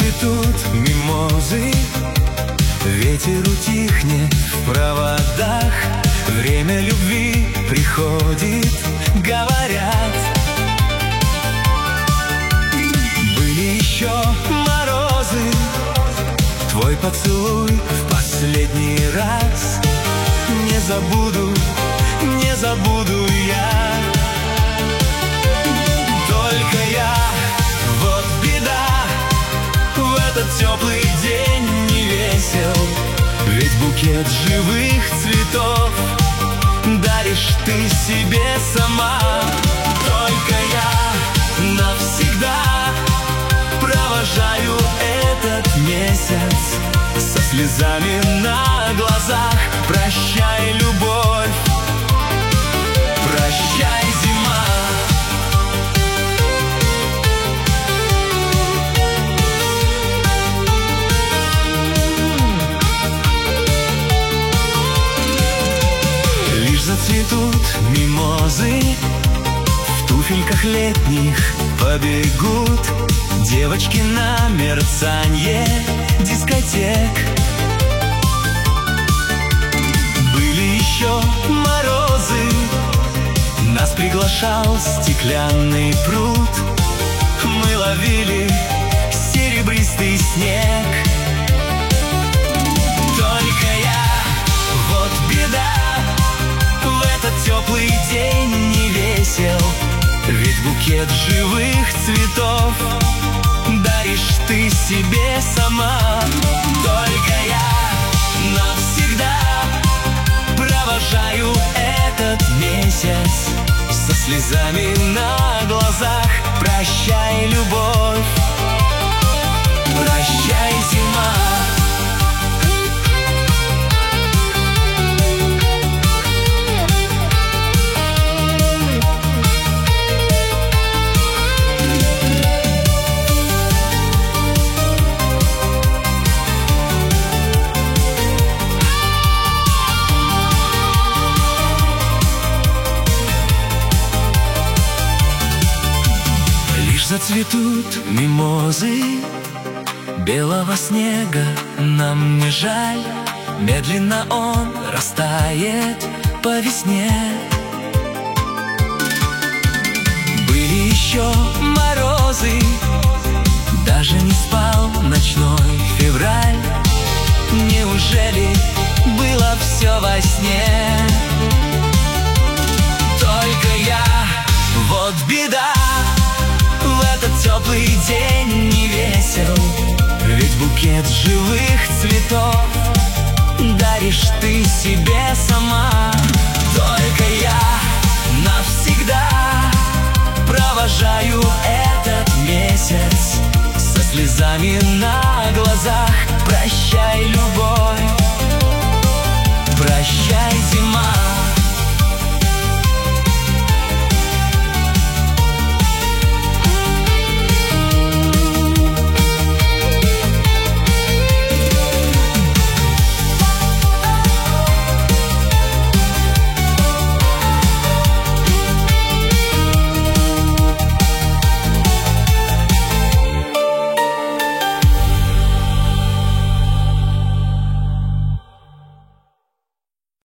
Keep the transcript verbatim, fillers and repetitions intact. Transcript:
зацветут мимозы, ветер утихнет в проводах, время любви приходит, говорят. Были еще морозы, твой поцелуй в последний раз. Не забуду, не забуду я. Только я, вот беда, в этот теплый день не весел, ведь букет живых цветов даришь ты себе сама. Только я навсегда провожаю этот месяц со слезами на глазах. Прощай, любовь, прощай, зима. Лишь зацветут мимозы, в туфельках летних побегут девочки на мерцанье дискотек. Были еще морозы, нас приглашал стеклянный пруд. Мы ловили серебристый снег. Только я, вот беда, в этот теплый день не весел, ведь букет живых цветов даришь ты себе сама. Только я навсегда провожаю этот месяц со слезами на глазах. Прощай, любовь, прощай, зима. Зацветут мимозы, белого снега нам не жаль, медленно он растает по весне. Были еще морозы, даже не спал ночной февраль. Неужели было все во сне? Только я, вот беда, в этот теплый день не весел, ведь букет живых цветов даришь ты себе сама. Только я навсегда провожаю этот месяц со слезами на глазах. Прощай, любовь,